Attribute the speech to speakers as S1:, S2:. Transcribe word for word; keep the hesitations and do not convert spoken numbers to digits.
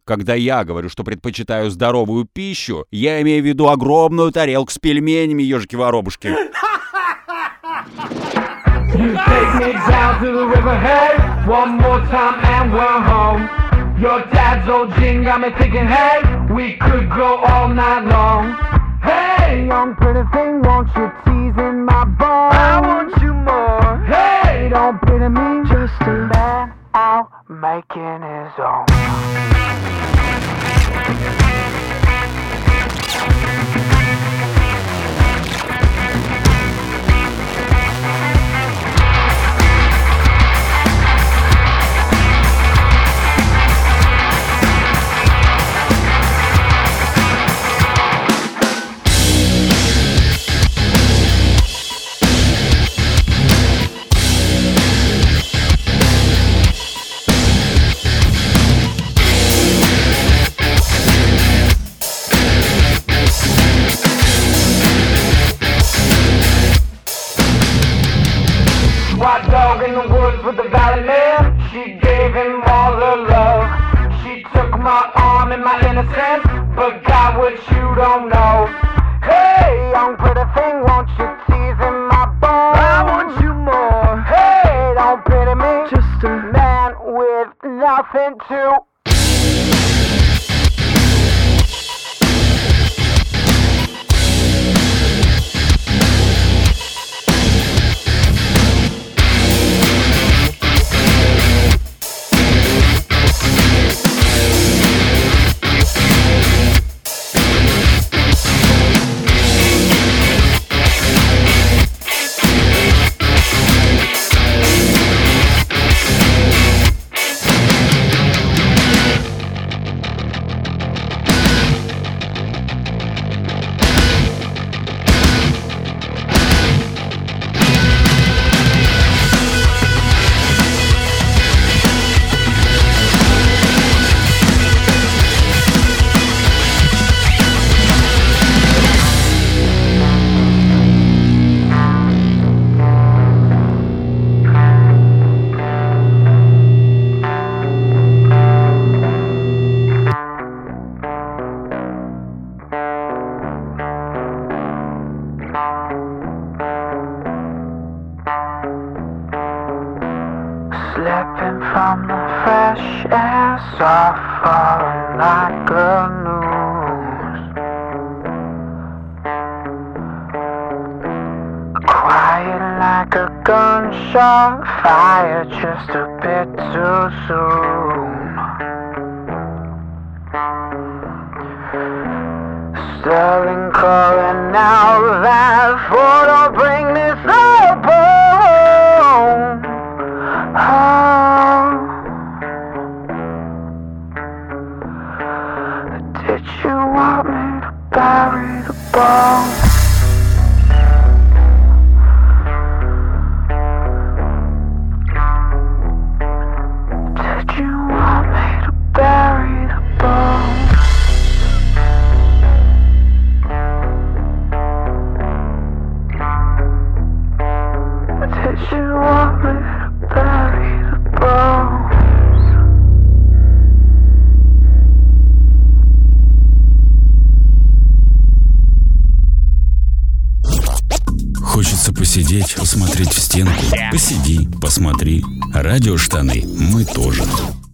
S1: Когда я говорю, что предпочитаю здоровую пищу, я имею в виду огромную тарелку с пельменями, ежики-воробушки.
S2: You take me down to the riverhead, one more time and we're home. Your dad's old gin got me thinking, hey, we could go all night long. Hey, young pretty thing, won't you tease in my bones? I want you more. Hey, don't pity me, just a man out making his own. White dog in the woods with the valley mare, she gave him all her love. She took my arm and my innocence, but got what you don't know. Hey, young pretty thing, won't you tease in my bones? I want you more. Hey, don't pity me, just a man with nothing to. Slipping from the fresh air, suffering like a noose. Quiet like a gunshot, fire just a bit too soon. Sterling calling out that photo, bring this up home. Oh, did you want me to bury the bone? Did you want me to bury the bone? Did you want me to bury the bones?
S3: Хочется посидеть, посмотреть в стенку. Посиди, посмотри. Радиоштаны мы тоже.